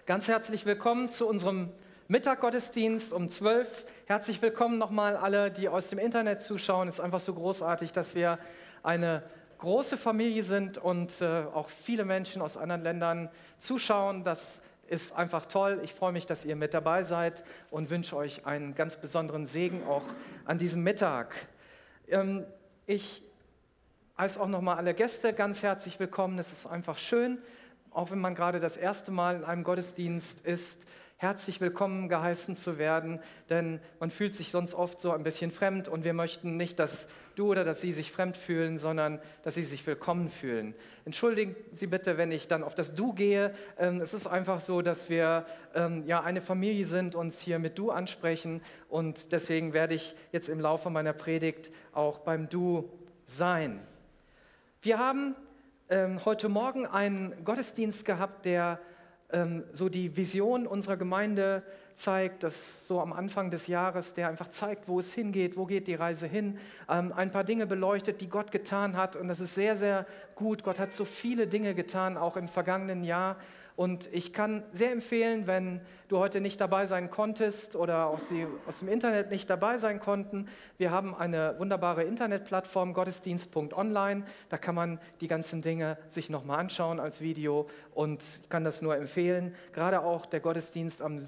Ganz herzlich willkommen zu unserem Mittaggottesdienst um 12. Herzlich willkommen nochmal alle, die aus dem Internet zuschauen. Es ist einfach so großartig, dass wir eine große Familie sind und auch viele Menschen aus anderen Ländern zuschauen. Das ist einfach toll. Ich freue mich, dass ihr mit dabei seid und wünsche euch einen ganz besonderen Segen auch an diesem Mittag. Ich heiße auch nochmal alle Gäste ganz herzlich willkommen. Es ist einfach schön, auch wenn man gerade das erste Mal in einem Gottesdienst ist, herzlich willkommen geheißen zu werden, denn man fühlt sich sonst oft so ein bisschen fremd und wir möchten nicht, dass du oder dass sie sich fremd fühlen, sondern dass sie sich willkommen fühlen. Entschuldigen Sie bitte, wenn ich dann auf das Du gehe. Es ist einfach so, dass wir eine Familie sind, uns hier mit Du ansprechen und deswegen werde ich jetzt im Laufe meiner Predigt auch beim Du sein. Wir haben heute Morgen einen Gottesdienst gehabt, der so die Vision unserer Gemeinde zeigt, das so am Anfang des Jahres, der einfach zeigt, wo es hingeht, wo geht die Reise hin, ein paar Dinge beleuchtet, die Gott getan hat und das ist sehr, sehr gut. Gott hat so viele Dinge getan, auch im vergangenen Jahr und ich kann sehr empfehlen, wenn du heute nicht dabei sein konntest oder aus dem Internet nicht dabei sein konnten, wir haben eine wunderbare Internetplattform, gottesdienst.online, da kann man die ganzen Dinge sich nochmal anschauen als Video und kann das nur empfehlen. Gerade auch der Gottesdienst am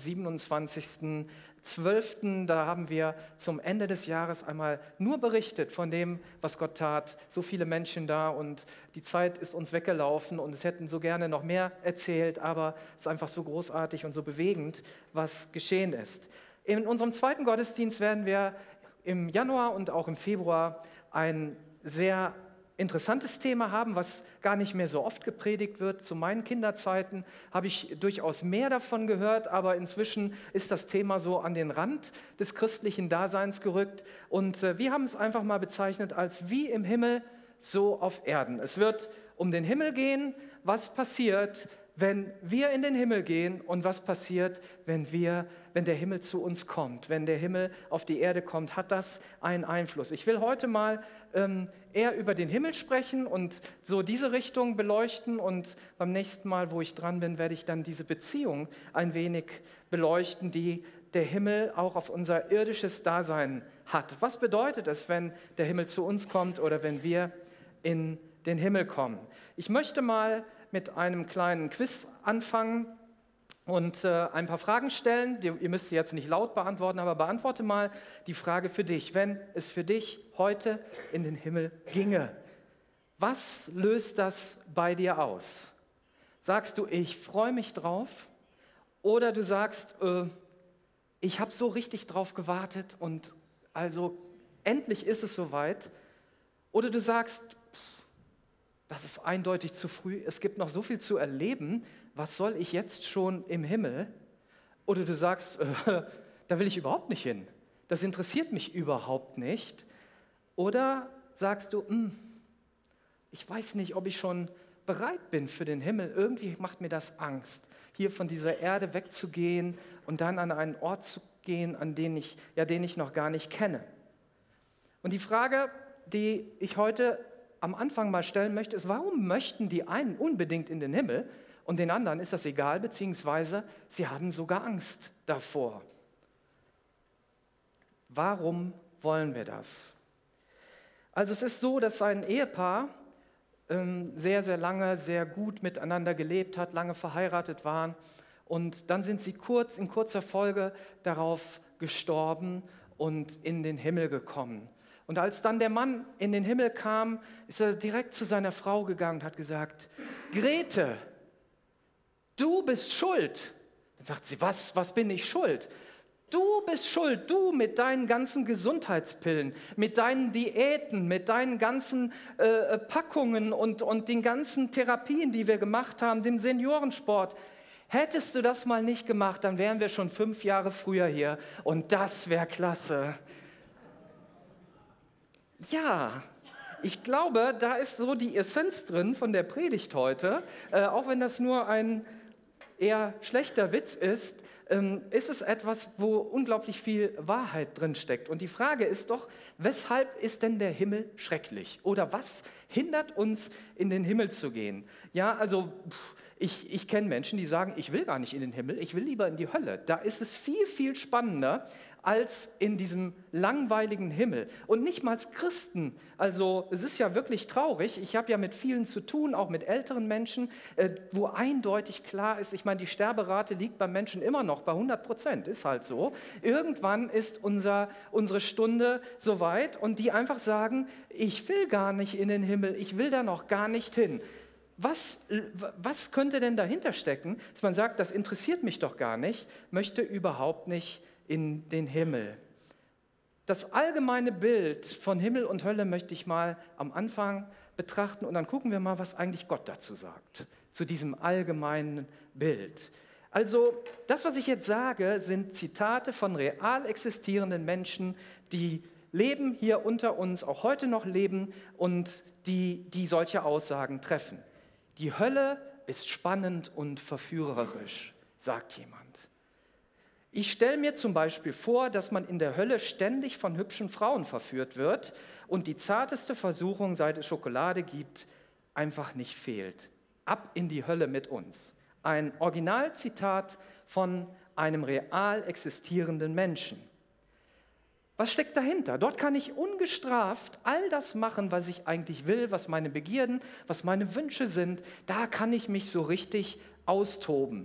27.12., da haben wir zum Ende des Jahres einmal nur berichtet von dem, was Gott tat. So viele Menschen da und die Zeit ist uns weggelaufen und es hätten so gerne noch mehr erzählt, aber es ist einfach so großartig und so bewegend, was geschehen ist. In unserem zweiten Gottesdienst werden wir im Januar und auch im Februar ein sehr interessantes Thema haben, was gar nicht mehr so oft gepredigt wird. Zu meinen Kinderzeiten habe ich durchaus mehr davon gehört, aber inzwischen ist das Thema so an den Rand des christlichen Daseins gerückt und wir haben es einfach mal bezeichnet als wie im Himmel, so auf Erden. Es wird um den Himmel gehen, was passiert, wenn wir in den Himmel gehen und was passiert, wenn der Himmel zu uns kommt, wenn der Himmel auf die Erde kommt, hat das einen Einfluss. Ich will heute mal eher über den Himmel sprechen und so diese Richtung beleuchten und beim nächsten Mal, wo ich dran bin, werde ich dann diese Beziehung ein wenig beleuchten, die der Himmel auch auf unser irdisches Dasein hat. Was bedeutet es, wenn der Himmel zu uns kommt oder wenn wir in den Himmel kommen? Ich möchte mal mit einem kleinen Quiz anfangen und ein paar Fragen stellen. Ihr müsst sie jetzt nicht laut beantworten, aber beantworte mal die Frage für dich. Wenn es für dich heute in den Himmel ginge, was löst das bei dir aus? Sagst du, ich freue mich drauf? Oder du sagst, ich habe so richtig drauf gewartet und also endlich ist es soweit? Oder du sagst, das ist eindeutig zu früh, es gibt noch so viel zu erleben, was soll ich jetzt schon im Himmel? Oder du sagst, da will ich überhaupt nicht hin, das interessiert mich überhaupt nicht. Oder sagst du, ich weiß nicht, ob ich schon bereit bin für den Himmel, irgendwie macht mir das Angst, hier von dieser Erde wegzugehen und dann an einen Ort zu gehen, den ich noch gar nicht kenne. Und die Frage, die ich heute am Anfang mal stellen möchte, ist, warum möchten die einen unbedingt in den Himmel und den anderen ist das egal, beziehungsweise sie haben sogar Angst davor. Warum wollen wir das? Also es ist so, dass ein Ehepaar sehr, sehr lange, sehr gut miteinander gelebt hat, lange verheiratet waren und dann sind sie in kurzer Folge darauf gestorben und in den Himmel gekommen. Und als dann der Mann in den Himmel kam, ist er direkt zu seiner Frau gegangen und hat gesagt, Grete, du bist schuld. Dann sagt sie, was bin ich schuld? Du bist schuld, du mit deinen ganzen Gesundheitspillen, mit deinen Diäten, mit deinen ganzen Packungen und den ganzen Therapien, die wir gemacht haben, dem Seniorensport. Hättest du das mal nicht gemacht, dann wären wir schon 5 Jahre früher hier und das wäre klasse. Ja, ich glaube, da ist so die Essenz drin von der Predigt heute. Auch wenn das nur ein eher schlechter Witz ist es etwas, wo unglaublich viel Wahrheit drin steckt. Und die Frage ist doch, weshalb ist denn der Himmel schrecklich? Oder was hindert uns, in den Himmel zu gehen? Ja, also Ich kenne Menschen, die sagen, ich will gar nicht in den Himmel, ich will lieber in die Hölle. Da ist es viel, viel spannender als in diesem langweiligen Himmel. Und nicht mal als Christen. Also es ist ja wirklich traurig. Ich habe ja mit vielen zu tun, auch mit älteren Menschen, wo eindeutig klar ist, ich meine, die Sterberate liegt beim Menschen immer noch bei 100%, ist halt so. Irgendwann ist unsere Stunde soweit und die einfach sagen, ich will gar nicht in den Himmel, ich will da noch gar nicht hin. Was könnte denn dahinter stecken, dass man sagt, das interessiert mich doch gar nicht, möchte überhaupt nicht in den Himmel? Das allgemeine Bild von Himmel und Hölle möchte ich mal am Anfang betrachten und dann gucken wir mal, was eigentlich Gott dazu sagt, zu diesem allgemeinen Bild. Also das, was ich jetzt sage, sind Zitate von real existierenden Menschen, die leben hier unter uns, auch heute noch leben und die solche Aussagen treffen. Die Hölle ist spannend und verführerisch, sagt jemand. Ich stelle mir zum Beispiel vor, dass man in der Hölle ständig von hübschen Frauen verführt wird und die zarteste Versuchung, seit es Schokolade gibt, einfach nicht fehlt. Ab in die Hölle mit uns. Ein Originalzitat von einem real existierenden Menschen. Was steckt dahinter? Dort kann ich ungestraft all das machen, was ich eigentlich will, was meine Begierden, was meine Wünsche sind. Da kann ich mich so richtig austoben.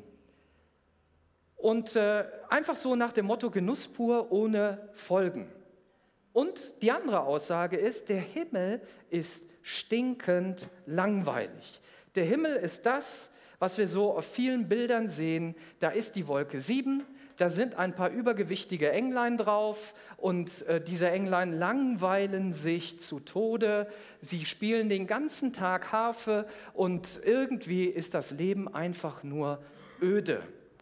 Und einfach so nach dem Motto Genuss pur ohne Folgen. Und die andere Aussage ist, der Himmel ist stinkend langweilig. Der Himmel ist das, was wir so auf vielen Bildern sehen. Da ist die Wolke 7, da sind ein paar übergewichtige Englein drauf und diese Englein langweilen sich zu Tode. Sie spielen den ganzen Tag Harfe und irgendwie ist das Leben einfach nur öde.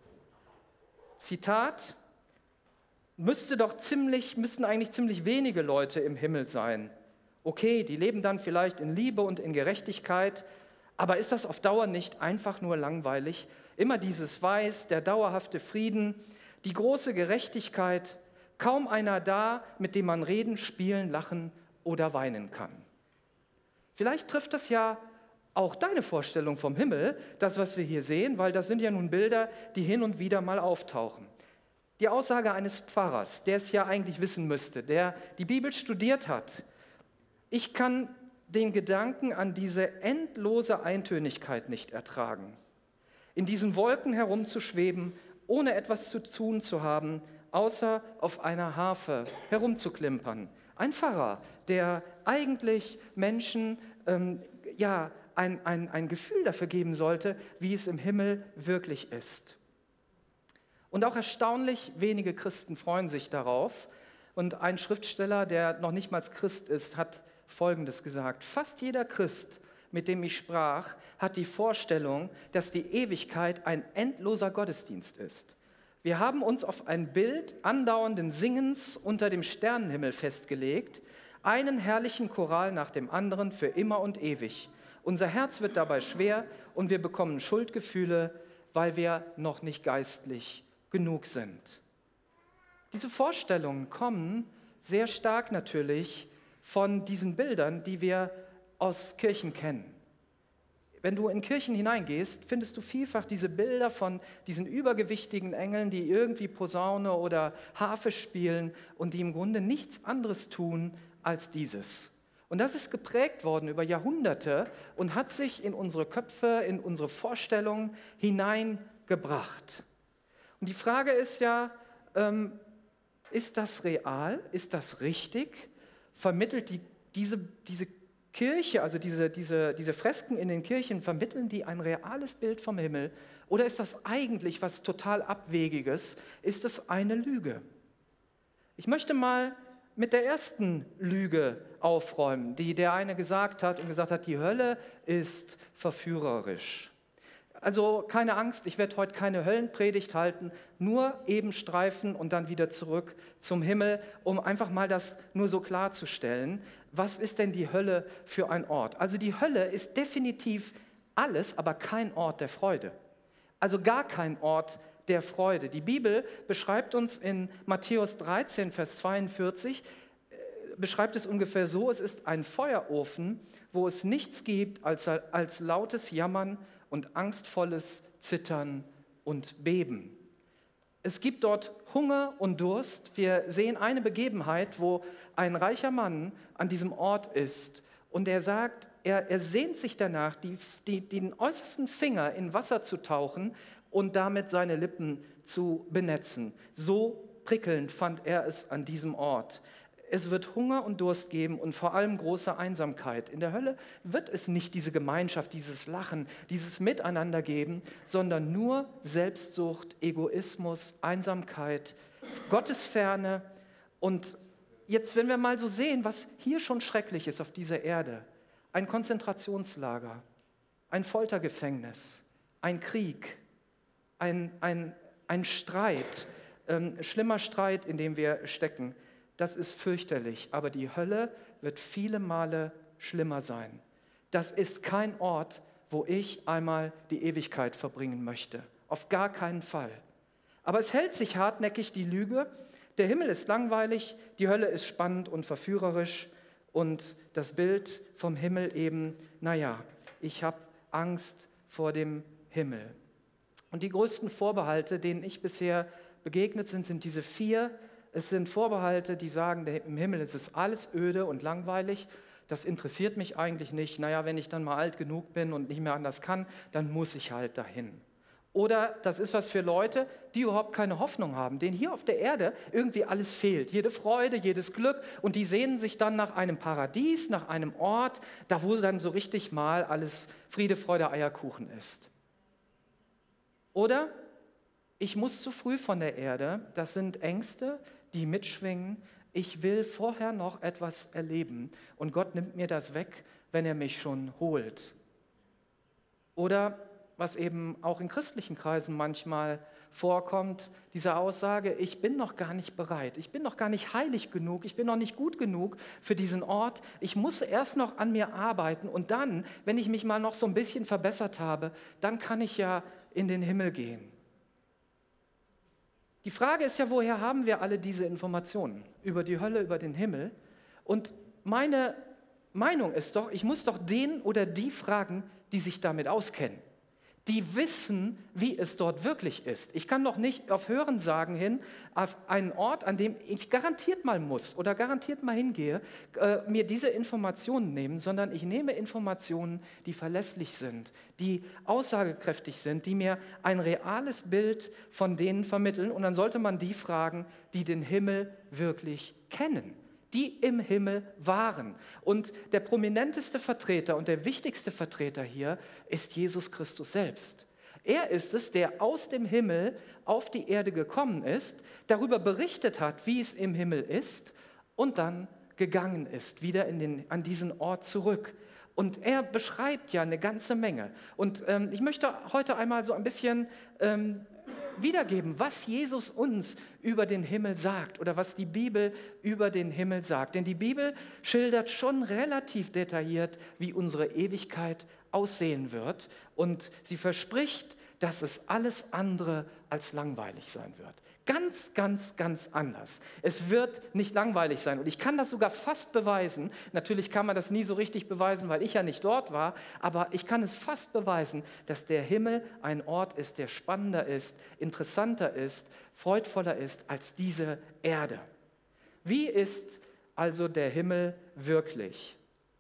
Zitat, müssten eigentlich ziemlich wenige Leute im Himmel sein. Okay, die leben dann vielleicht in Liebe und in Gerechtigkeit, aber ist das auf Dauer nicht einfach nur langweilig? Immer dieses Weiß, der dauerhafte Frieden, die große Gerechtigkeit, kaum einer da, mit dem man reden, spielen, lachen oder weinen kann. Vielleicht trifft das ja auch deine Vorstellung vom Himmel, das, was wir hier sehen, weil das sind ja nun Bilder, die hin und wieder mal auftauchen. Die Aussage eines Pfarrers, der es ja eigentlich wissen müsste, der die Bibel studiert hat. Ich kann den Gedanken an diese endlose Eintönigkeit nicht ertragen. In diesen Wolken herumzuschweben, ohne etwas zu tun zu haben, außer auf einer Harfe herumzuklimpern. Ein Pfarrer, der eigentlich Menschen ein Gefühl dafür geben sollte, wie es im Himmel wirklich ist. Und auch erstaunlich wenige Christen freuen sich darauf. Und ein Schriftsteller, der noch nicht mal Christ ist, hat Folgendes gesagt: Fast jeder Christ, mit dem ich sprach, hat die Vorstellung, dass die Ewigkeit ein endloser Gottesdienst ist. Wir haben uns auf ein Bild andauernden Singens unter dem Sternenhimmel festgelegt, einen herrlichen Choral nach dem anderen für immer und ewig. Unser Herz wird dabei schwer und wir bekommen Schuldgefühle, weil wir noch nicht geistlich genug sind. Diese Vorstellungen kommen sehr stark natürlich von diesen Bildern, die wir aus Kirchen kennen. Wenn du in Kirchen hineingehst, findest du vielfach diese Bilder von diesen übergewichtigen Engeln, die irgendwie Posaune oder Harfe spielen und die im Grunde nichts anderes tun als dieses. Und das ist geprägt worden über Jahrhunderte und hat sich in unsere Köpfe, in unsere Vorstellungen hineingebracht. Und die Frage ist ja, ist das real? Ist das richtig? Vermittelt diese Kirche, also diese Fresken in den Kirchen, vermitteln die ein reales Bild vom Himmel? Oder ist das eigentlich was total Abwegiges? Ist es eine Lüge? Ich möchte mal mit der ersten Lüge aufräumen, die der eine gesagt hat, die Hölle ist verführerisch. Also keine Angst, ich werde heute keine Höllenpredigt halten, nur eben streifen und dann wieder zurück zum Himmel, um einfach mal das nur so klarzustellen. Was ist denn die Hölle für ein Ort? Also die Hölle ist definitiv alles, aber kein Ort der Freude. Also gar kein Ort der Freude. Die Bibel beschreibt uns in Matthäus 13, Vers 42, beschreibt es ungefähr so: Es ist ein Feuerofen, wo es nichts gibt als lautes Jammern und angstvolles Zittern und Beben. Es gibt dort Hunger und Durst. Wir sehen eine Begebenheit, wo ein reicher Mann an diesem Ort ist und er sagt, er sehnt sich danach, den äußersten Finger in Wasser zu tauchen und damit seine Lippen zu benetzen. So prickelnd fand er es an diesem Ort. Es wird Hunger und Durst geben und vor allem große Einsamkeit. In der Hölle wird es nicht diese Gemeinschaft, dieses Lachen, dieses Miteinander geben, sondern nur Selbstsucht, Egoismus, Einsamkeit, Gottesferne. Und jetzt, wenn wir mal so sehen, was hier schon schrecklich ist auf dieser Erde, ein Konzentrationslager, ein Foltergefängnis, ein Krieg, ein Streit, schlimmer Streit, in dem wir stecken, das ist fürchterlich, aber die Hölle wird viele Male schlimmer sein. Das ist kein Ort, wo ich einmal die Ewigkeit verbringen möchte. Auf gar keinen Fall. Aber es hält sich hartnäckig die Lüge, der Himmel ist langweilig, die Hölle ist spannend und verführerisch und das Bild vom Himmel eben, naja, ich habe Angst vor dem Himmel. Und die größten Vorbehalte, denen ich bisher begegnet bin, sind diese 4. Es sind Vorbehalte, die sagen, im Himmel ist es alles öde und langweilig. Das interessiert mich eigentlich nicht. Naja, wenn ich dann mal alt genug bin und nicht mehr anders kann, dann muss ich halt dahin. Oder das ist was für Leute, die überhaupt keine Hoffnung haben, denen hier auf der Erde irgendwie alles fehlt. Jede Freude, jedes Glück. Und die sehnen sich dann nach einem Paradies, nach einem Ort, da wo dann so richtig mal alles Friede, Freude, Eierkuchen ist. Oder ich muss zu früh von der Erde. Das sind Ängste, die mitschwingen. Ich will vorher noch etwas erleben und Gott nimmt mir das weg, wenn er mich schon holt. Oder was eben auch in christlichen Kreisen manchmal vorkommt, diese Aussage, ich bin noch gar nicht bereit, ich bin noch gar nicht heilig genug, ich bin noch nicht gut genug für diesen Ort, ich muss erst noch an mir arbeiten und dann, wenn ich mich mal noch so ein bisschen verbessert habe, dann kann ich ja in den Himmel gehen. Die Frage ist ja, woher haben wir alle diese Informationen über die Hölle, über den Himmel? Und meine Meinung ist doch, ich muss doch den oder die fragen, die sich damit auskennen, die wissen, wie es dort wirklich ist. Ich kann doch nicht auf Hörensagen hin, auf einen Ort, an dem ich garantiert mal muss oder garantiert mal hingehe, mir diese Informationen nehmen, sondern ich nehme Informationen, die verlässlich sind, die aussagekräftig sind, die mir ein reales Bild von denen vermitteln. Und dann sollte man die fragen, die den Himmel wirklich kennen, die im Himmel waren. Und der prominenteste Vertreter und der wichtigste Vertreter hier ist Jesus Christus selbst. Er ist es, der aus dem Himmel auf die Erde gekommen ist, darüber berichtet hat, wie es im Himmel ist und dann gegangen ist, wieder an diesen Ort zurück. Und er beschreibt ja eine ganze Menge. Und ich möchte heute einmal so ein bisschen wiedergeben, was Jesus uns über den Himmel sagt oder was die Bibel über den Himmel sagt. Denn die Bibel schildert schon relativ detailliert, wie unsere Ewigkeit aussehen wird. Und sie verspricht, dass es alles andere als langweilig sein wird. Ganz, ganz, ganz anders. Es wird nicht langweilig sein. Und ich kann das sogar fast beweisen. Natürlich kann man das nie so richtig beweisen, weil ich ja nicht dort war. Aber ich kann es fast beweisen, dass der Himmel ein Ort ist, der spannender ist, interessanter ist, freudvoller ist als diese Erde. Wie ist also der Himmel wirklich?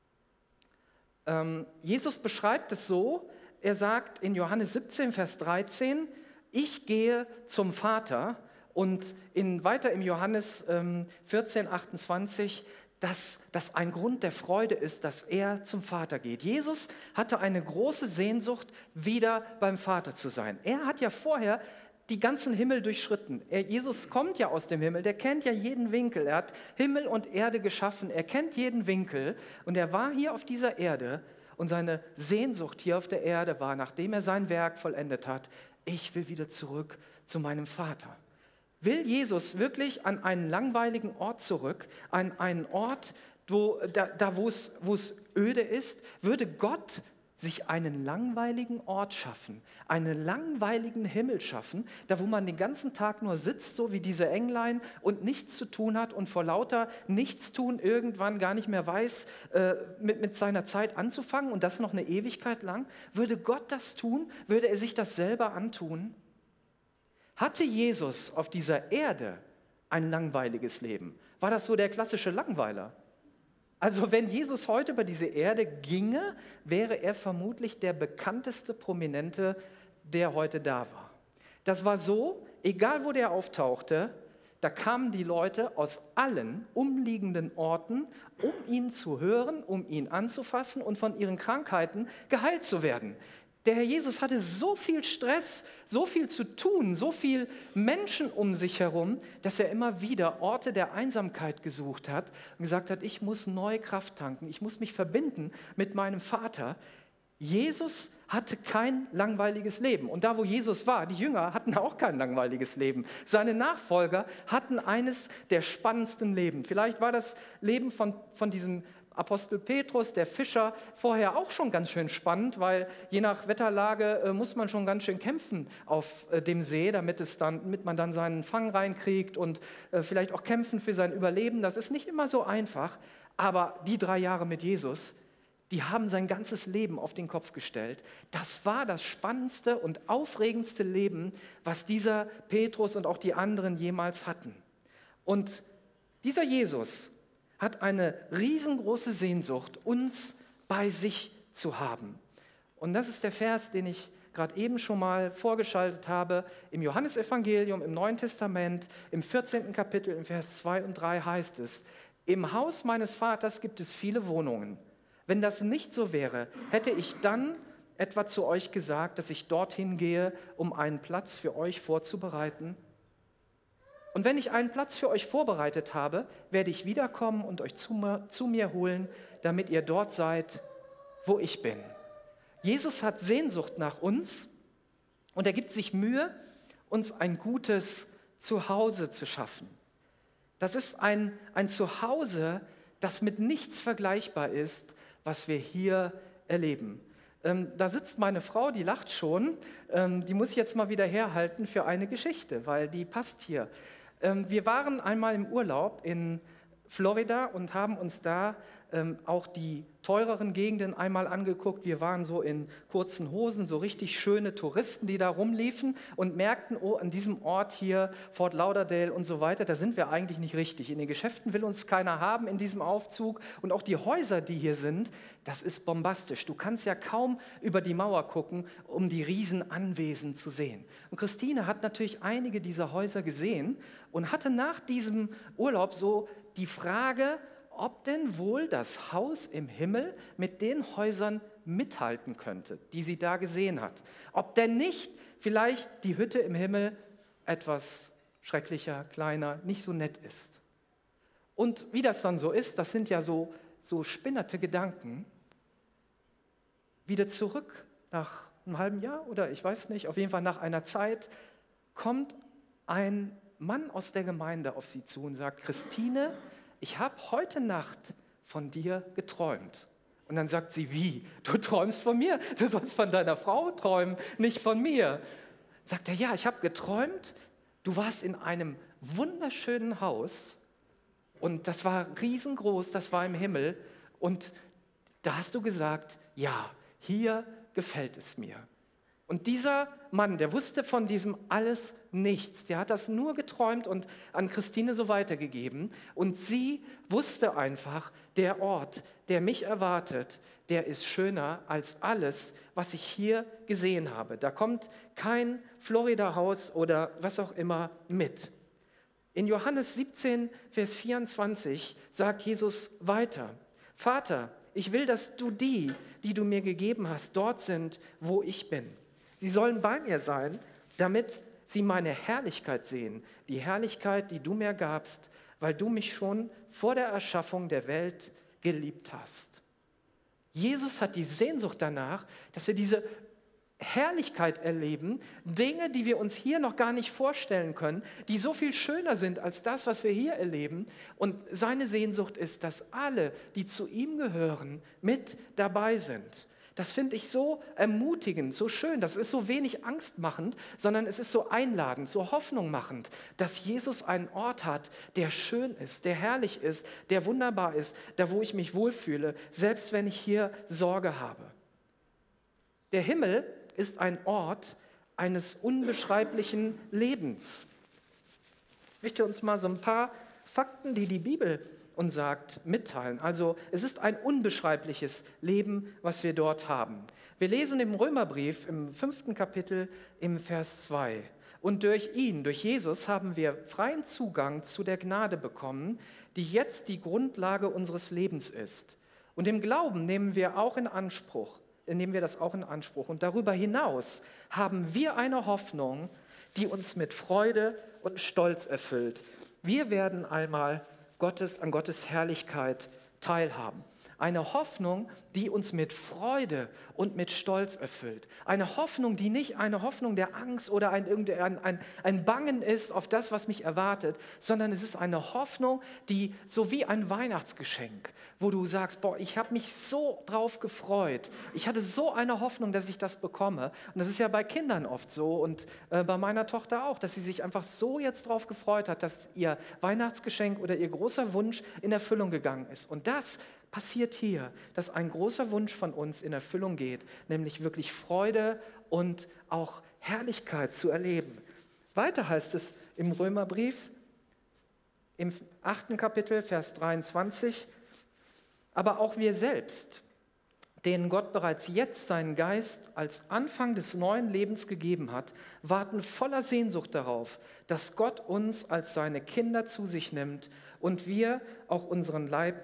Jesus beschreibt es so, er sagt in Johannes 17, Vers 13, ich gehe zum Vater, und weiter im Johannes 14, 28, dass das ein Grund der Freude ist, dass er zum Vater geht. Jesus hatte eine große Sehnsucht, wieder beim Vater zu sein. Er hat ja vorher die ganzen Himmel durchschritten. Jesus kommt ja aus dem Himmel, der kennt ja jeden Winkel. Er hat Himmel und Erde geschaffen, er kennt jeden Winkel. Und er war hier auf dieser Erde und seine Sehnsucht hier auf der Erde war, nachdem er sein Werk vollendet hat, ich will wieder zurück zu meinem Vater. Will Jesus wirklich an einen langweiligen Ort zurück, an einen Ort, wo es öde ist? Würde Gott sich einen langweiligen Ort schaffen, einen langweiligen Himmel schaffen, da wo man den ganzen Tag nur sitzt, so wie diese Englein und nichts zu tun hat und vor lauter Nichtstun irgendwann gar nicht mehr weiß, mit seiner Zeit anzufangen und das noch eine Ewigkeit lang? Würde Gott das tun? Würde er sich das selber antun? Hatte Jesus auf dieser Erde ein langweiliges Leben? War das so der klassische Langweiler? Also wenn Jesus heute über diese Erde ginge, wäre er vermutlich der bekannteste Prominente, der heute da war. Das war so, egal wo der auftauchte, da kamen die Leute aus allen umliegenden Orten, um ihn zu hören, um ihn anzufassen und von ihren Krankheiten geheilt zu werden. Der Herr Jesus hatte so viel Stress, so viel zu tun, so viel Menschen um sich herum, dass er immer wieder Orte der Einsamkeit gesucht hat und gesagt hat, ich muss neue Kraft tanken, ich muss mich verbinden mit meinem Vater. Jesus hatte kein langweiliges Leben. Und da, wo Jesus war, die Jünger hatten auch kein langweiliges Leben. Seine Nachfolger hatten eines der spannendsten Leben. Vielleicht war das Leben von diesem Apostel Petrus, der Fischer, vorher auch schon ganz schön spannend, weil je nach Wetterlage muss man schon ganz schön kämpfen auf dem See, damit man dann seinen Fang reinkriegt und vielleicht auch kämpfen für sein Überleben. Das ist nicht immer so einfach, aber die 3 Jahre mit Jesus, die haben sein ganzes Leben auf den Kopf gestellt. Das war das spannendste und aufregendste Leben, was dieser Petrus und auch die anderen jemals hatten. Und dieser Jesus hat eine riesengroße Sehnsucht, uns bei sich zu haben. Und das ist der Vers, den ich gerade eben schon mal vorgeschaltet habe. Im Johannesevangelium, im Neuen Testament, im 14. Kapitel, im Vers 2 und 3 heißt es, im Haus meines Vaters gibt es viele Wohnungen. Wenn das nicht so wäre, hätte ich dann etwa zu euch gesagt, dass ich dorthin gehe, um einen Platz für euch vorzubereiten? Und wenn ich einen Platz für euch vorbereitet habe, werde ich wiederkommen und euch zu mir holen, damit ihr dort seid, wo ich bin. Jesus hat Sehnsucht nach uns und er gibt sich Mühe, uns ein gutes Zuhause zu schaffen. Das ist ein Zuhause, das mit nichts vergleichbar ist, was wir hier erleben. Da sitzt meine Frau, die lacht schon, die muss ich jetzt mal wieder herhalten für eine Geschichte, weil die passt hier. Wir waren einmal im Urlaub in Florida und haben uns da auch die teureren Gegenden einmal angeguckt. Wir waren so in kurzen Hosen, so richtig schöne Touristen, die da rumliefen und merkten, oh, an diesem Ort hier, Fort Lauderdale und so weiter, da sind wir eigentlich nicht richtig. In den Geschäften will uns keiner haben in diesem Aufzug und auch die Häuser, die hier sind, das ist bombastisch. Du kannst ja kaum über die Mauer gucken, um die Riesenanwesen zu sehen. Und Christine hat natürlich einige dieser Häuser gesehen und hatte nach diesem Urlaub so die Frage, ob denn wohl das Haus im Himmel mit den Häusern mithalten könnte, die sie da gesehen hat. Ob denn nicht vielleicht die Hütte im Himmel etwas schrecklicher, kleiner, nicht so nett ist. Und wie das dann so ist, das sind ja so spinnerte Gedanken. Wieder zurück nach einem halben Jahr oder ich weiß nicht, auf jeden Fall nach einer Zeit, kommt ein Mann aus der Gemeinde auf sie zu und sagt, Christine, ich habe heute Nacht von dir geträumt. Und dann sagt sie, wie? Du träumst von mir? Du sollst von deiner Frau träumen, nicht von mir. Sagt er, ja, ich habe geträumt, du warst in einem wunderschönen Haus und das war riesengroß, das war im Himmel und da hast du gesagt, ja, hier gefällt es mir. Und dieser Mann, der wusste von diesem alles nichts, der hat das nur geträumt und an Christine so weitergegeben. Und sie wusste einfach, der Ort, der mich erwartet, der ist schöner als alles, was ich hier gesehen habe. Da kommt kein Florida-Haus oder was auch immer mit. In Johannes 17, Vers 24 sagt Jesus weiter, Vater, ich will, dass du die du mir gegeben hast, dort sind, wo ich bin. Sie sollen bei mir sein, damit sie meine Herrlichkeit sehen, die Herrlichkeit, die du mir gabst, weil du mich schon vor der Erschaffung der Welt geliebt hast. Jesus hat die Sehnsucht danach, dass wir diese Herrlichkeit erleben, Dinge, die wir uns hier noch gar nicht vorstellen können, die so viel schöner sind als das, was wir hier erleben. Und seine Sehnsucht ist, dass alle, die zu ihm gehören, mit dabei sind. Das finde ich so ermutigend, so schön. Das ist so wenig angstmachend, sondern es ist so einladend, so hoffnungmachend, dass Jesus einen Ort hat, der schön ist, der herrlich ist, der wunderbar ist, da wo ich mich wohlfühle, selbst wenn ich hier Sorge habe. Der Himmel ist ein Ort eines unbeschreiblichen Lebens. Ich möchte uns mal so ein paar Fakten, die die Bibel uns sagt, mitteilen. Also es ist ein unbeschreibliches Leben, was wir dort haben. Wir lesen im Römerbrief im 5. Kapitel im Vers 2. Und durch ihn, durch Jesus, haben wir freien Zugang zu der Gnade bekommen, die jetzt die Grundlage unseres Lebens ist. Und im Glauben nehmen wir das auch in Anspruch. Und darüber hinaus haben wir eine Hoffnung, die uns mit Freude und Stolz erfüllt. Wir werden einmal an Gottes Herrlichkeit teilhaben. Eine Hoffnung, die uns mit Freude und mit Stolz erfüllt. Eine Hoffnung, die nicht eine Hoffnung der Angst oder ein Bangen ist auf das, was mich erwartet, sondern es ist eine Hoffnung, die so wie ein Weihnachtsgeschenk, wo du sagst, boah, ich habe mich so drauf gefreut. Ich hatte so eine Hoffnung, dass ich das bekomme. Und das ist ja bei Kindern oft so und bei meiner Tochter auch, dass sie sich einfach so jetzt drauf gefreut hat, dass ihr Weihnachtsgeschenk oder ihr großer Wunsch in Erfüllung gegangen ist. Und das passiert hier, dass ein großer Wunsch von uns in Erfüllung geht, nämlich wirklich Freude und auch Herrlichkeit zu erleben. Weiter heißt es im Römerbrief, im 8. Kapitel, Vers 23, aber auch wir selbst, denen Gott bereits jetzt seinen Geist als Anfang des neuen Lebens gegeben hat, warten voller Sehnsucht darauf, dass Gott uns als seine Kinder zu sich nimmt und wir auch unseren Leib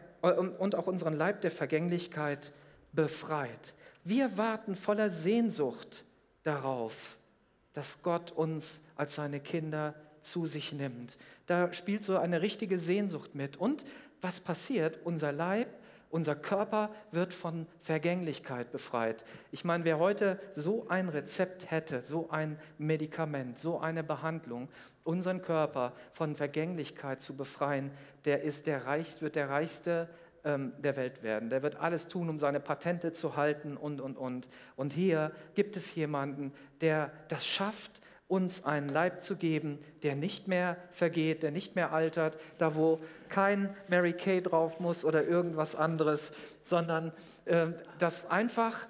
der Vergänglichkeit befreit. Wir warten voller Sehnsucht darauf, dass Gott uns als seine Kinder zu sich nimmt. Da spielt so eine richtige Sehnsucht mit. Und was passiert? Unser Leib, unser Körper wird von Vergänglichkeit befreit. Ich meine, wer heute so ein Rezept hätte, so ein Medikament, so eine Behandlung, unseren Körper von Vergänglichkeit zu befreien, wird der Reichste der Welt werden. Der wird alles tun, um seine Patente zu halten und. Und hier gibt es jemanden, der das schafft, uns einen Leib zu geben, der nicht mehr vergeht, der nicht mehr altert, da wo kein Mary Kay drauf muss oder irgendwas anderes, sondern das einfach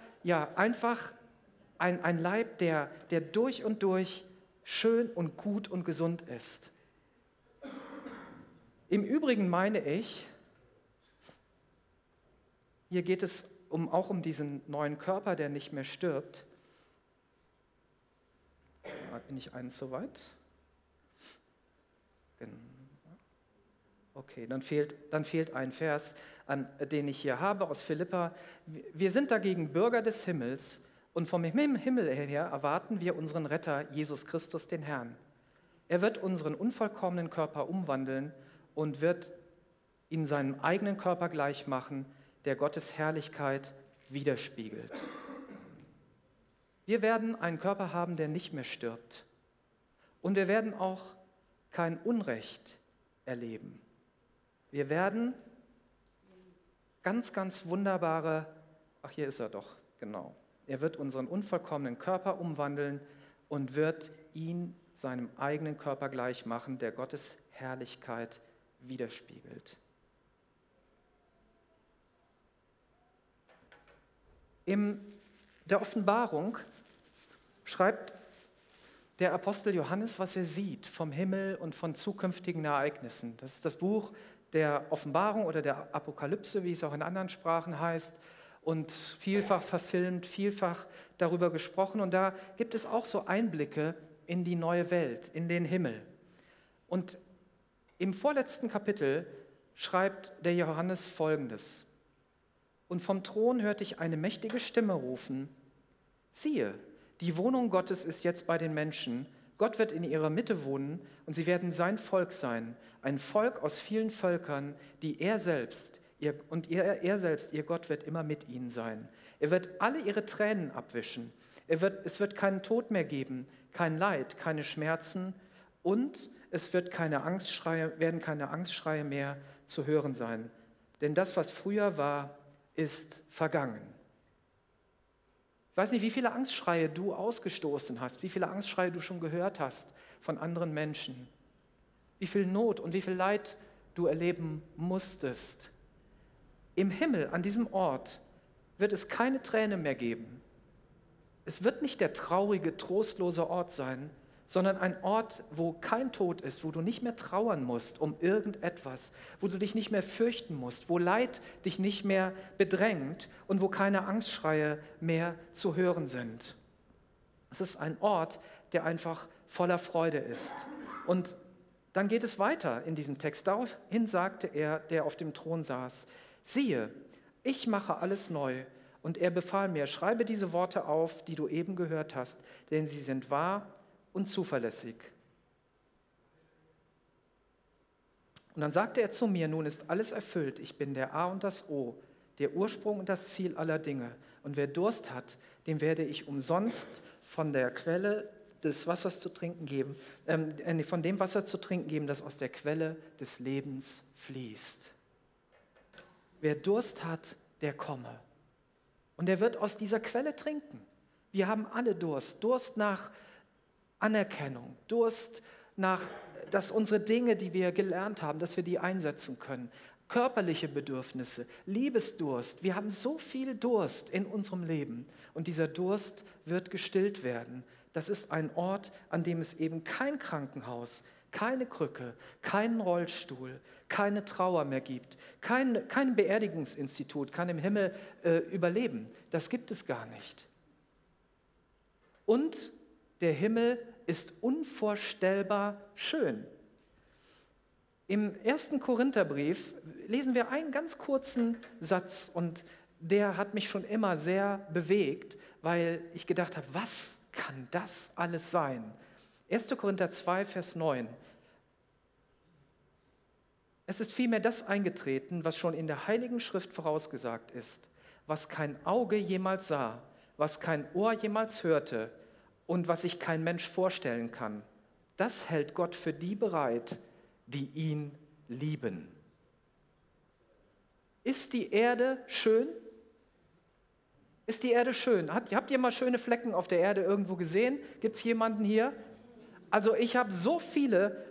ein Leib, der durch und durch schön und gut und gesund ist. Im Übrigen meine ich, hier geht es auch um diesen neuen Körper, der nicht mehr stirbt. Bin ich einen zu weit? Okay, dann fehlt ein Vers, den ich hier habe aus Philipper. Wir sind dagegen Bürger des Himmels und vom Himmel her erwarten wir unseren Retter, Jesus Christus, den Herrn. Er wird unseren unvollkommenen Körper umwandeln und wird ihn seinem eigenen Körper gleich machen, der Gottes Herrlichkeit widerspiegelt. Wir werden einen Körper haben, der nicht mehr stirbt. Und wir werden auch kein Unrecht erleben. Wir werden ganz, ganz wunderbare, hier ist er doch, genau. Er wird unseren unvollkommenen Körper umwandeln und wird ihn seinem eigenen Körper gleich machen, der Gottes Herrlichkeit widerspiegelt. In der Offenbarung schreibt der Apostel Johannes, was er sieht vom Himmel und von zukünftigen Ereignissen. Das ist das Buch der Offenbarung oder der Apokalypse, wie es auch in anderen Sprachen heißt, und vielfach verfilmt, vielfach darüber gesprochen. Und da gibt es auch so Einblicke in die neue Welt, in den Himmel. Und im vorletzten Kapitel schreibt der Johannes Folgendes: Und vom Thron hörte ich eine mächtige Stimme rufen: Siehe, die Wohnung Gottes ist jetzt bei den Menschen. Gott wird in ihrer Mitte wohnen und sie werden sein Volk sein, ein Volk aus vielen Völkern, die er selbst, ihr Gott, wird immer mit ihnen sein. Er wird alle ihre Tränen abwischen. Es wird keinen Tod mehr geben, kein Leid, keine Schmerzen und es werden keine Angstschreie mehr zu hören sein. Denn das, was früher war, ist vergangen. Ich weiß nicht, wie viele Angstschreie du ausgestoßen hast, wie viele Angstschreie du schon gehört hast von anderen Menschen, wie viel Not und wie viel Leid du erleben musstest. Im Himmel, an diesem Ort, wird es keine Träne mehr geben. Es wird nicht der traurige, trostlose Ort sein, sondern ein Ort, wo kein Tod ist, wo du nicht mehr trauern musst um irgendetwas, wo du dich nicht mehr fürchten musst, wo Leid dich nicht mehr bedrängt und wo keine Angstschreie mehr zu hören sind. Es ist ein Ort, der einfach voller Freude ist. Und dann geht es weiter in diesem Text. Daraufhin sagte er, der auf dem Thron saß, siehe, ich mache alles neu. Und er befahl mir, schreibe diese Worte auf, die du eben gehört hast, denn sie sind wahr und zuverlässig. Und dann sagte er zu mir, nun ist alles erfüllt, ich bin der A und das O, der Ursprung und das Ziel aller Dinge. Und wer Durst hat, dem werde ich umsonst von der Quelle des Wassers zu trinken geben, von dem Wasser zu trinken geben, das aus der Quelle des Lebens fließt. Wer Durst hat, der komme. Und er wird aus dieser Quelle trinken. Wir haben alle Durst. Durst nach Anerkennung. Durst nach, dass unsere Dinge, die wir gelernt haben, dass wir die einsetzen können. Körperliche Bedürfnisse, Liebesdurst. Wir haben so viel Durst in unserem Leben. Und dieser Durst wird gestillt werden. Das ist ein Ort, an dem es eben kein Krankenhaus, keine Krücke, keinen Rollstuhl, keine Trauer mehr gibt, kein Beerdigungsinstitut kann im Himmel überleben. Das gibt es gar nicht. Und der Himmel ist unvorstellbar schön. Im 1. Korintherbrief lesen wir einen ganz kurzen Satz und der hat mich schon immer sehr bewegt, weil ich gedacht habe, was kann das alles sein? 1. Korinther 2, Vers 9. Es ist vielmehr das eingetreten, was schon in der Heiligen Schrift vorausgesagt ist, was kein Auge jemals sah, was kein Ohr jemals hörte und was sich kein Mensch vorstellen kann. Das hält Gott für die bereit, die ihn lieben. Ist die Erde schön? Ist die Erde schön? Habt ihr mal schöne Flecken auf der Erde irgendwo gesehen? Gibt es jemanden hier? Also ich habe so viele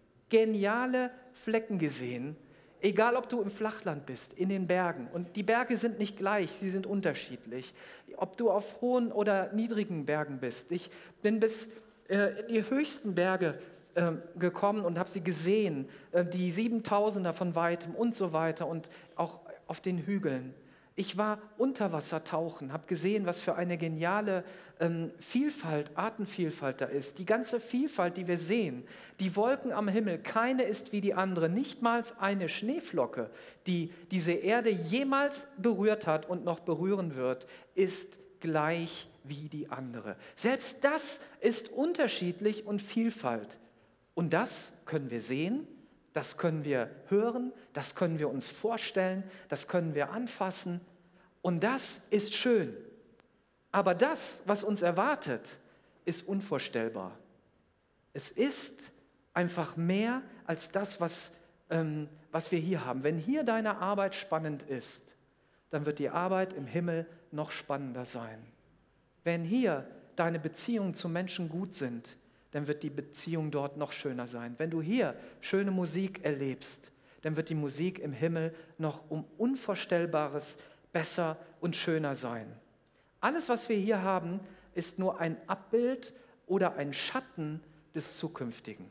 geniale Flecken gesehen, egal ob du im Flachland bist, in den Bergen. Und die Berge sind nicht gleich, sie sind unterschiedlich. Ob du auf hohen oder niedrigen Bergen bist. Ich bin bis in die höchsten Berge gekommen und habe sie gesehen, die 7000er von weitem und so weiter und auch auf den Hügeln. Ich war unter Wasser tauchen, habe gesehen, was für eine geniale Vielfalt, Artenvielfalt da ist. Die ganze Vielfalt, die wir sehen, die Wolken am Himmel, keine ist wie die andere. Nicht mal eine Schneeflocke, die diese Erde jemals berührt hat und noch berühren wird, ist gleich wie die andere. Selbst das ist unterschiedlich und Vielfalt. Und das können wir sehen, das können wir hören, das können wir uns vorstellen, das können wir anfassen. Und das ist schön. Aber das, was uns erwartet, ist unvorstellbar. Es ist einfach mehr als das, was wir hier haben. Wenn hier deine Arbeit spannend ist, dann wird die Arbeit im Himmel noch spannender sein. Wenn hier deine Beziehungen zu Menschen gut sind, dann wird die Beziehung dort noch schöner sein. Wenn du hier schöne Musik erlebst, dann wird die Musik im Himmel noch um Unvorstellbares besser und schöner sein. Alles, was wir hier haben, ist nur ein Abbild oder ein Schatten des Zukünftigen.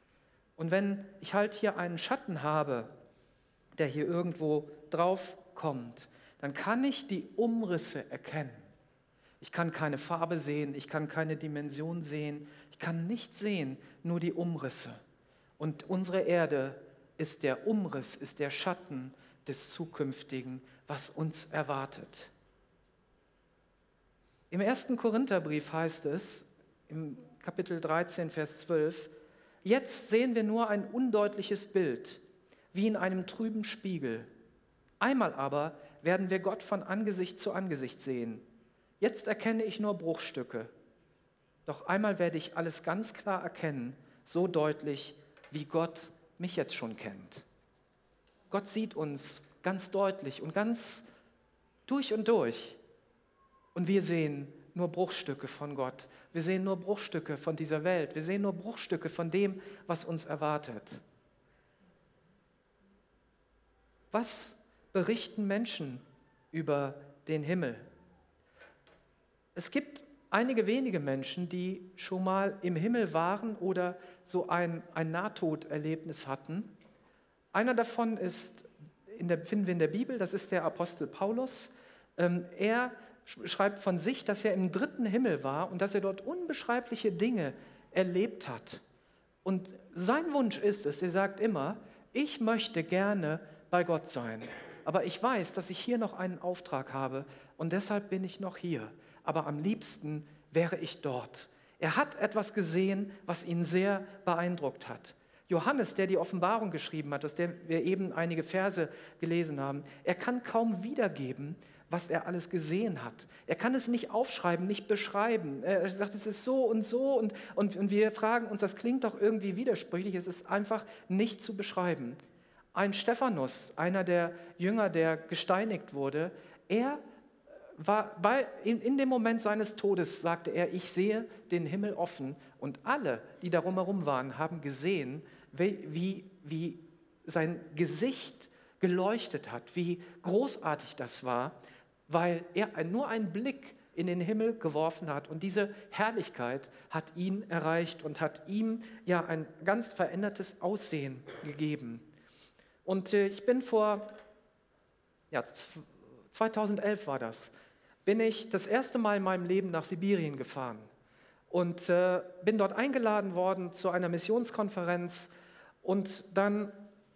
Und wenn ich halt hier einen Schatten habe, der hier irgendwo drauf kommt, dann kann ich die Umrisse erkennen. Ich kann keine Farbe sehen, ich kann keine Dimension sehen, ich kann nichts sehen, nur die Umrisse. Und unsere Erde ist der Umriss, ist der Schatten des Zukünftigen, was uns erwartet. Im 1. Korintherbrief heißt es, im Kapitel 13, Vers 12, jetzt sehen wir nur ein undeutliches Bild, wie in einem trüben Spiegel. Einmal aber werden wir Gott von Angesicht zu Angesicht sehen. Jetzt erkenne ich nur Bruchstücke. Doch einmal werde ich alles ganz klar erkennen, so deutlich, wie Gott mich jetzt schon kennt. Gott sieht uns ganz deutlich und ganz durch und durch. Und wir sehen nur Bruchstücke von Gott. Wir sehen nur Bruchstücke von dieser Welt. Wir sehen nur Bruchstücke von dem, was uns erwartet. Was berichten Menschen über den Himmel? Es gibt einige wenige Menschen, die schon mal im Himmel waren oder so ein Nahtoderlebnis hatten. Einer davon finden wir in der Bibel, das ist der Apostel Paulus. Er schreibt von sich, dass er im 3. Himmel war und dass er dort unbeschreibliche Dinge erlebt hat. Und sein Wunsch ist es, er sagt immer, ich möchte gerne bei Gott sein. Aber ich weiß, dass ich hier noch einen Auftrag habe und deshalb bin ich noch hier. Aber am liebsten wäre ich dort. Er hat etwas gesehen, was ihn sehr beeindruckt hat. Johannes, der die Offenbarung geschrieben hat, aus der wir eben einige Verse gelesen haben, er kann kaum wiedergeben, was er alles gesehen hat. Er kann es nicht aufschreiben, nicht beschreiben. Er sagt, es ist so und so und wir fragen uns, das klingt doch irgendwie widersprüchlich, es ist einfach nicht zu beschreiben. Ein Stephanus, einer der Jünger, der gesteinigt wurde, er war in dem Moment seines Todes, sagte er, ich sehe den Himmel offen und alle, die darum herum waren, haben gesehen, wie sein Gesicht geleuchtet hat, wie großartig das war, weil er nur einen Blick in den Himmel geworfen hat und diese Herrlichkeit hat ihn erreicht und hat ihm ja ein ganz verändertes Aussehen gegeben. Und ich bin 2011 war bin ich das erste Mal in meinem Leben nach Sibirien gefahren und bin dort eingeladen worden zu einer Missionskonferenz und dann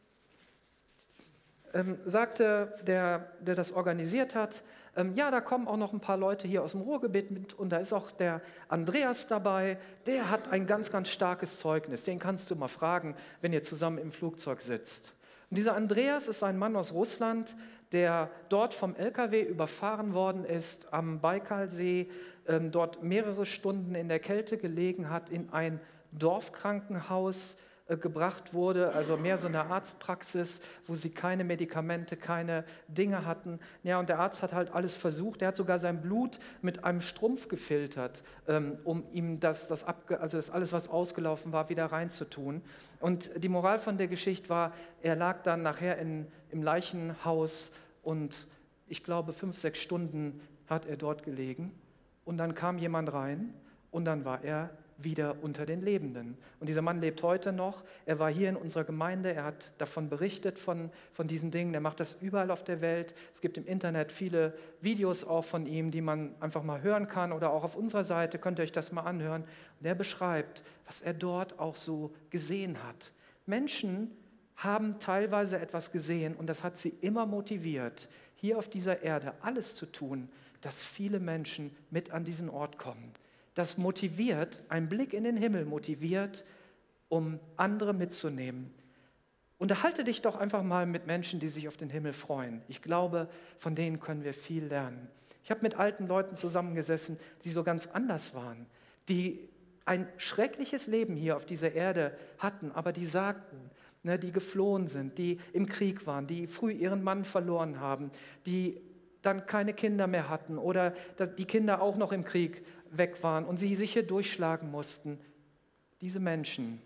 sagte der das organisiert hat, ja, da kommen auch noch ein paar Leute hier aus dem Ruhrgebiet mit und da ist auch der Andreas dabei, der hat ein ganz, ganz starkes Zeugnis, den kannst du mal fragen, wenn ihr zusammen im Flugzeug sitzt. Und dieser Andreas ist ein Mann aus Russland, der dort vom LKW überfahren worden ist, am Baikalsee, dort mehrere Stunden in der Kälte gelegen hat, in ein Dorfkrankenhaus gebracht wurde, also mehr so eine Arztpraxis, wo sie keine Medikamente, keine Dinge hatten. Ja, und der Arzt hat halt alles versucht, er hat sogar sein Blut mit einem Strumpf gefiltert, um ihm das alles, was ausgelaufen war, wieder reinzutun. Und die Moral von der Geschichte war, er lag dann nachher im Leichenhaus und ich glaube 5, 6 Stunden hat er dort gelegen und dann kam jemand rein und dann war er wieder unter den Lebenden. Und dieser Mann lebt heute noch. Er war hier in unserer Gemeinde, er hat davon berichtet, von diesen Dingen. Er macht das überall auf der Welt. Es gibt im Internet viele Videos auch von ihm, die man einfach mal hören kann oder auch auf unserer Seite könnt ihr euch das mal anhören. Und er beschreibt, was er dort auch so gesehen hat. Menschen haben teilweise etwas gesehen und das hat sie immer motiviert, hier auf dieser Erde alles zu tun, dass viele Menschen mit an diesen Ort kommen. Das motiviert, ein Blick in den Himmel motiviert, um andere mitzunehmen. Unterhalte dich doch einfach mal mit Menschen, die sich auf den Himmel freuen. Ich glaube, von denen können wir viel lernen. Ich habe mit alten Leuten zusammengesessen, die so ganz anders waren, die ein schreckliches Leben hier auf dieser Erde hatten, aber die sagten, die geflohen sind, die im Krieg waren, die früh ihren Mann verloren haben, die dann keine Kinder mehr hatten oder die Kinder auch noch im Krieg weg waren und sie sich hier durchschlagen mussten. Diese Menschen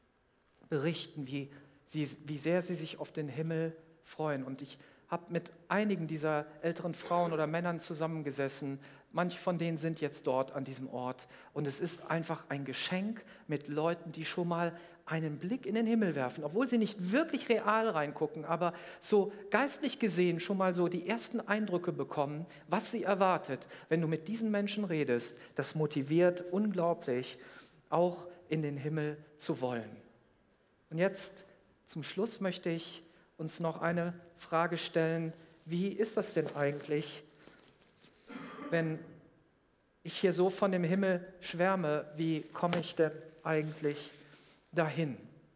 berichten, wie sehr sie sich auf den Himmel freuen. Und ich habe mit einigen dieser älteren Frauen oder Männern zusammengesessen. Manche von denen sind jetzt dort an diesem Ort. Und es ist einfach ein Geschenk mit Leuten, die schon mal einen Blick in den Himmel werfen, obwohl sie nicht wirklich real reingucken, aber so geistlich gesehen schon mal so die ersten Eindrücke bekommen, was sie erwartet. Wenn du mit diesen Menschen redest, das motiviert unglaublich, auch in den Himmel zu wollen. Und jetzt zum Schluss möchte ich uns noch eine Frage stellen. Wie ist das denn eigentlich, wenn ich hier so von dem Himmel schwärme? Wie komme ich denn eigentlich dahin?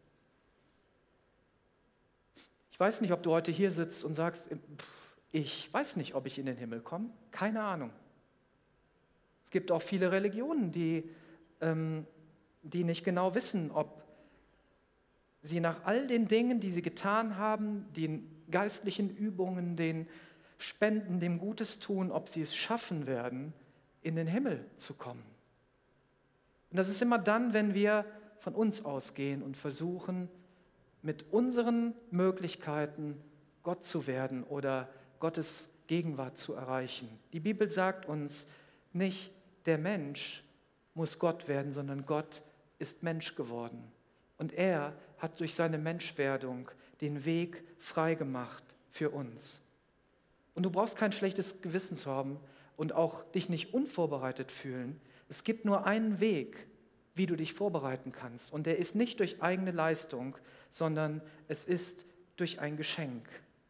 Ich weiß nicht, ob du heute hier sitzt und sagst, ich weiß nicht, ob ich in den Himmel komme. Keine Ahnung. Es gibt auch viele Religionen, die nicht genau wissen, ob sie nach all den Dingen, die sie getan haben, den geistlichen Übungen, den Spenden, dem Gutes tun, ob sie es schaffen werden, in den Himmel zu kommen. Und das ist immer dann, wenn wir von uns ausgehen und versuchen, mit unseren Möglichkeiten Gott zu werden oder Gottes Gegenwart zu erreichen. Die Bibel sagt uns nicht, der Mensch muss Gott werden, sondern Gott ist Mensch geworden. Und er hat durch seine Menschwerdung den Weg freigemacht für uns. Und du brauchst kein schlechtes Gewissen zu haben und auch dich nicht unvorbereitet fühlen. Es gibt nur einen Weg, wie du dich vorbereiten kannst. Und der ist nicht durch eigene Leistung, sondern es ist durch ein Geschenk.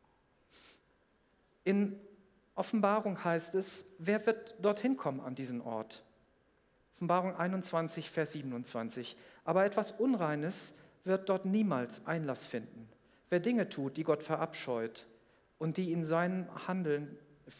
In Offenbarung heißt es, wer wird dorthin kommen an diesen Ort? Offenbarung 21, Vers 27. Aber etwas Unreines wird dort niemals Einlass finden. Wer Dinge tut, die Gott verabscheut und die in seinem Handeln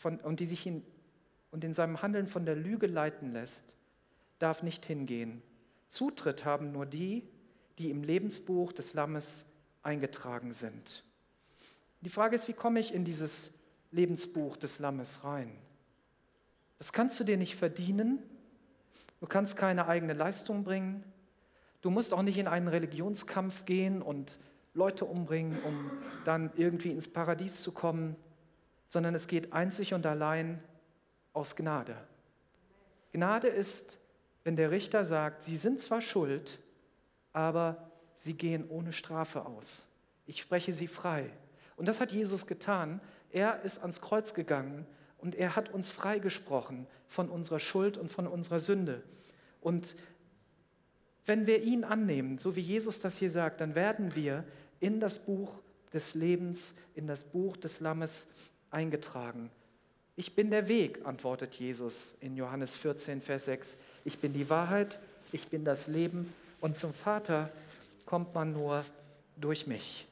in seinem Handeln von der Lüge leiten lässt, darf nicht hingehen. Zutritt haben nur die, die im Lebensbuch des Lammes eingetragen sind. Die Frage ist, wie komme ich in dieses Lebensbuch des Lammes rein? Das kannst du dir nicht verdienen. Du kannst keine eigene Leistung bringen. Du musst auch nicht in einen Religionskampf gehen und Leute umbringen, um dann irgendwie ins Paradies zu kommen, sondern es geht einzig und allein aus Gnade. Gnade ist, wenn der Richter sagt, sie sind zwar schuld, aber sie gehen ohne Strafe aus. Ich spreche sie frei. Und das hat Jesus getan. Er ist ans Kreuz gegangen und er hat uns freigesprochen von unserer Schuld und von unserer Sünde. Und wenn wir ihn annehmen, so wie Jesus das hier sagt, dann werden wir in das Buch des Lebens, in das Buch des Lammes eingetragen. Ich bin der Weg, antwortet Jesus in Johannes 14, Vers 6. Ich bin die Wahrheit, ich bin das Leben und zum Vater kommt man nur durch mich.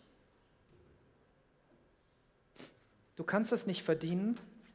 Du kannst es nicht verdienen.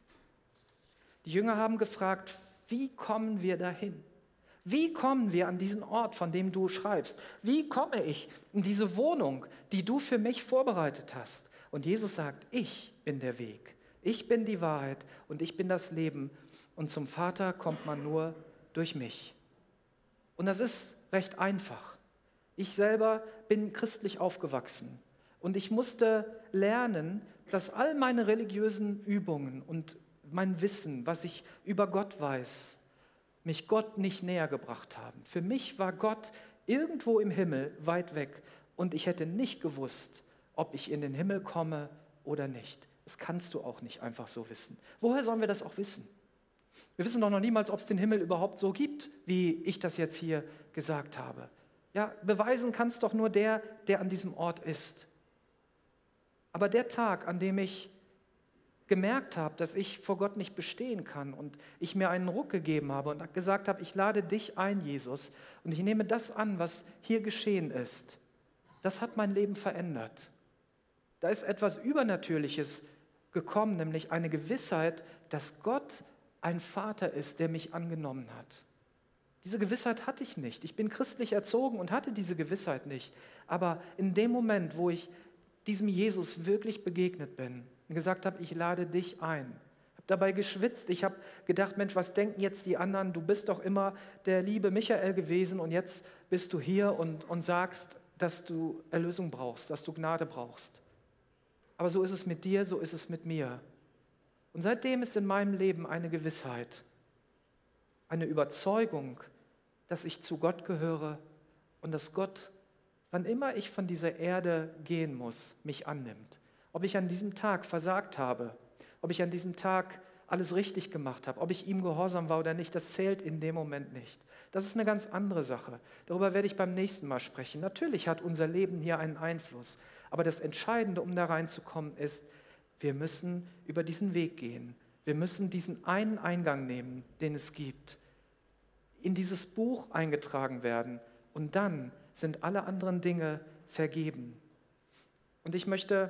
Die Jünger haben gefragt, wie kommen wir dahin? Wie kommen wir an diesen Ort, von dem du schreibst? Wie komme ich in diese Wohnung, die du für mich vorbereitet hast? Und Jesus sagt, ich bin der Weg, ich bin die Wahrheit und ich bin das Leben. Und zum Vater kommt man nur durch mich. Und das ist recht einfach. Ich selber bin christlich aufgewachsen und ich musste lernen, dass all meine religiösen Übungen und mein Wissen, was ich über Gott weiß, mich Gott nicht näher gebracht haben. Für mich war Gott irgendwo im Himmel, weit weg, und ich hätte nicht gewusst, ob ich in den Himmel komme oder nicht. Das kannst du auch nicht einfach so wissen. Woher sollen wir das auch wissen? Wir wissen doch noch niemals, ob es den Himmel überhaupt so gibt, wie ich das jetzt hier gesagt habe. Ja, beweisen kann es doch nur der, der an diesem Ort ist. Aber der Tag, an dem ich gemerkt habe, dass ich vor Gott nicht bestehen kann und ich mir einen Ruck gegeben habe und gesagt habe, ich lade dich ein, Jesus, und ich nehme das an, was hier geschehen ist, das hat mein Leben verändert. Da ist etwas Übernatürliches gekommen, nämlich eine Gewissheit, dass Gott ein Vater ist, der mich angenommen hat. Diese Gewissheit hatte ich nicht. Ich bin christlich erzogen und hatte diese Gewissheit nicht. Aber in dem Moment, wo ich diesem Jesus wirklich begegnet bin und gesagt habe, ich lade dich ein, habe dabei geschwitzt, ich habe gedacht, Mensch, was denken jetzt die anderen? Du bist doch immer der liebe Michael gewesen und jetzt bist du hier und sagst, dass du Erlösung brauchst, dass du Gnade brauchst. Aber so ist es mit dir, so ist es mit mir. Und seitdem ist in meinem Leben eine Gewissheit, eine Überzeugung, dass ich zu Gott gehöre und dass Gott, wann immer ich von dieser Erde gehen muss, mich annimmt. Ob ich an diesem Tag versagt habe, ob ich an diesem Tag alles richtig gemacht habe, ob ich ihm gehorsam war oder nicht, das zählt in dem Moment nicht. Das ist eine ganz andere Sache. Darüber werde ich beim nächsten Mal sprechen. Natürlich hat unser Leben hier einen Einfluss, aber das Entscheidende, um da reinzukommen, ist, wir müssen über diesen Weg gehen. Wir müssen diesen einen Eingang nehmen, den es gibt, in dieses Buch eingetragen werden und dann sind alle anderen Dinge vergeben. Und ich möchte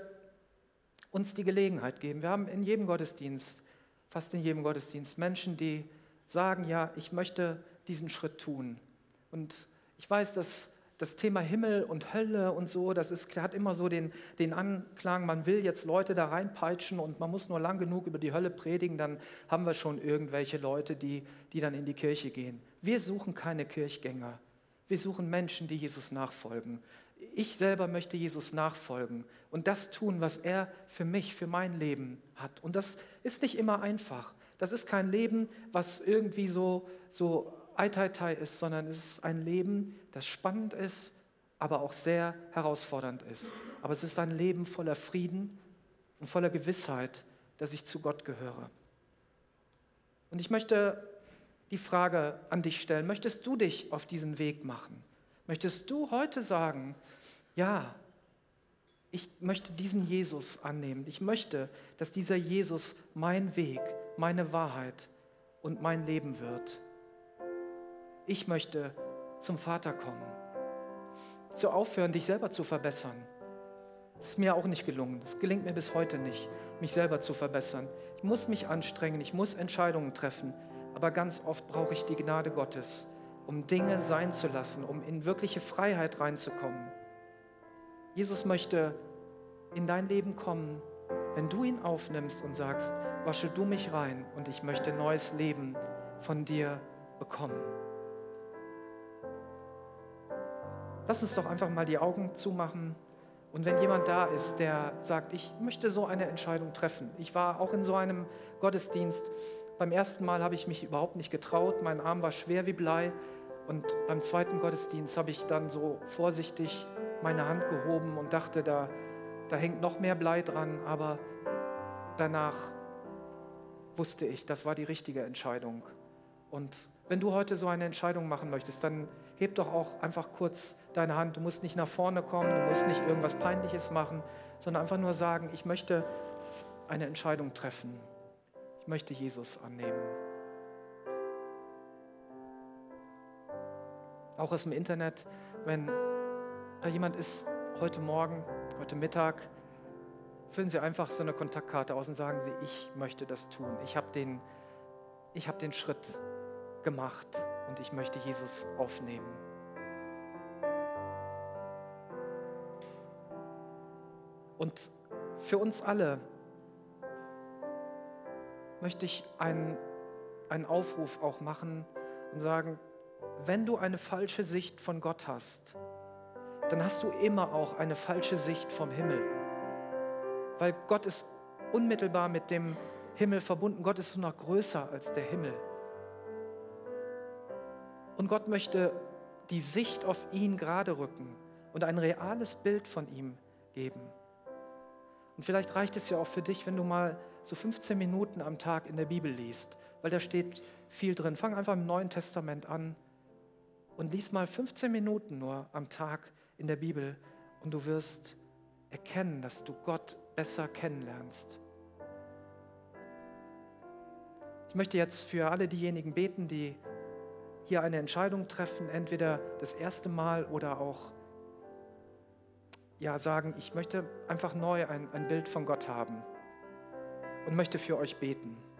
uns die Gelegenheit geben. Wir haben in jedem Gottesdienst, fast in jedem Gottesdienst, Menschen, die sagen, ja, ich möchte diesen Schritt tun. Und ich weiß, dass das Thema Himmel und Hölle und so, hat immer so den Anklang, man will jetzt Leute da reinpeitschen und man muss nur lang genug über die Hölle predigen, dann haben wir schon irgendwelche Leute, die dann in die Kirche gehen. Wir suchen keine Kirchgänger. Wir suchen Menschen, die Jesus nachfolgen. Ich selber möchte Jesus nachfolgen und das tun, was er für mich, für mein Leben hat. Und das ist nicht immer einfach. Das ist kein Leben, was irgendwie so Ei-Tai-Tai ist, sondern es ist ein Leben, das spannend ist, aber auch sehr herausfordernd ist. Aber es ist ein Leben voller Frieden und voller Gewissheit, dass ich zu Gott gehöre. Und ich möchte die Frage an dich stellen, möchtest du dich auf diesen Weg machen? Möchtest du heute sagen, ja, ich möchte diesen Jesus annehmen. Ich möchte, dass dieser Jesus mein Weg, meine Wahrheit und mein Leben wird. Ich möchte zum Vater kommen. Zu aufhören, dich selber zu verbessern. Das ist mir auch nicht gelungen. Das gelingt mir bis heute nicht, mich selber zu verbessern. Ich muss mich anstrengen, ich muss Entscheidungen treffen. Aber ganz oft brauche ich die Gnade Gottes, um Dinge sein zu lassen, um in wirkliche Freiheit reinzukommen. Jesus möchte in dein Leben kommen, wenn du ihn aufnimmst und sagst, wasche du mich rein und ich möchte neues Leben von dir bekommen. Lass uns doch einfach mal die Augen zumachen und wenn jemand da ist, der sagt, ich möchte so eine Entscheidung treffen. Ich war auch in so einem Gottesdienst. Beim ersten Mal habe ich mich überhaupt nicht getraut, mein Arm war schwer wie Blei und beim zweiten Gottesdienst habe ich dann so vorsichtig meine Hand gehoben und dachte, da hängt noch mehr Blei dran, aber danach wusste ich, das war die richtige Entscheidung. Und wenn du heute so eine Entscheidung machen möchtest, dann heb doch auch einfach kurz deine Hand. Du musst nicht nach vorne kommen, du musst nicht irgendwas Peinliches machen, sondern einfach nur sagen, ich möchte eine Entscheidung treffen. Ich möchte Jesus annehmen. Auch aus dem Internet, wenn da jemand ist, heute Morgen, heute Mittag, füllen Sie einfach so eine Kontaktkarte aus und sagen Sie, ich möchte das tun. Ich habe den Schritt gemacht und ich möchte Jesus aufnehmen. Und für uns alle möchte ich einen Aufruf auch machen und sagen, wenn du eine falsche Sicht von Gott hast, dann hast du immer auch eine falsche Sicht vom Himmel. Weil Gott ist unmittelbar mit dem Himmel verbunden. Gott ist noch größer als der Himmel. Und Gott möchte die Sicht auf ihn gerade rücken und ein reales Bild von ihm geben. Und vielleicht reicht es ja auch für dich, wenn du mal so 15 Minuten am Tag in der Bibel liest, weil da steht viel drin. Fang einfach im Neuen Testament an und lies mal 15 Minuten nur am Tag in der Bibel und du wirst erkennen, dass du Gott besser kennenlernst. Ich möchte jetzt für alle diejenigen beten, die hier eine Entscheidung treffen, entweder das erste Mal oder auch sagen, ich möchte einfach neu ein Bild von Gott haben und möchte für euch beten.